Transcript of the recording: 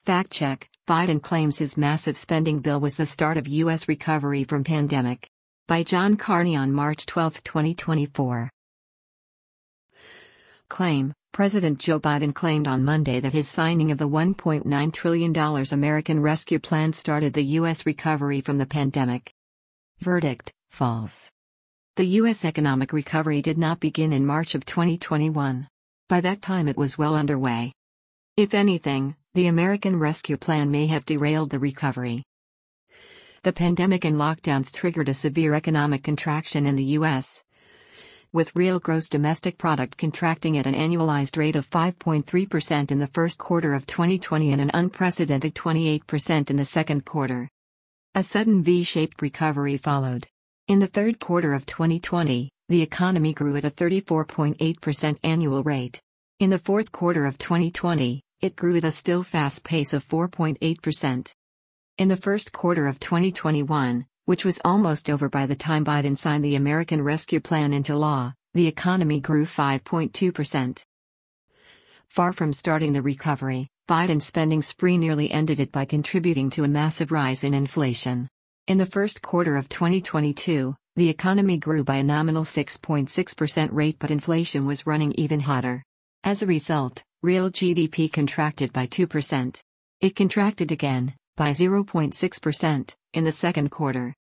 Fact check: Biden claims his massive spending bill was the start of U.S. recovery from pandemic. By John Carney on March 12, 2024. Claim: President Joe Biden claimed on Monday that his signing of the $1.9 trillion American Rescue Plan started the U.S. recovery from the pandemic. Verdict: false. The U.S. economic recovery did not begin in March of 2021. By that time it was well underway. If anything, the American Rescue Plan may have derailed the recovery. The pandemic and lockdowns triggered a severe economic contraction in the U.S., with real gross domestic product contracting at an annualized rate of 5.3% in the first quarter of 2020 and an unprecedented 28% in the second quarter. A sudden V-shaped recovery followed. In the third quarter of 2020, the economy grew at a 34.8% annual rate. In the fourth quarter of 2020, it grew at a still fast pace of 4.8%. In the first quarter of 2021, which was almost over by the time Biden signed the American Rescue Plan into law, the economy grew 5.2%. Far from starting the recovery, Biden's spending spree nearly ended it by contributing to a massive rise in inflation. In the first quarter of 2022, the economy grew by a nominal 6.6% rate, but inflation was running even hotter. As a result, real GDP contracted by 2%. It contracted again, by 0.6%, in the second quarter.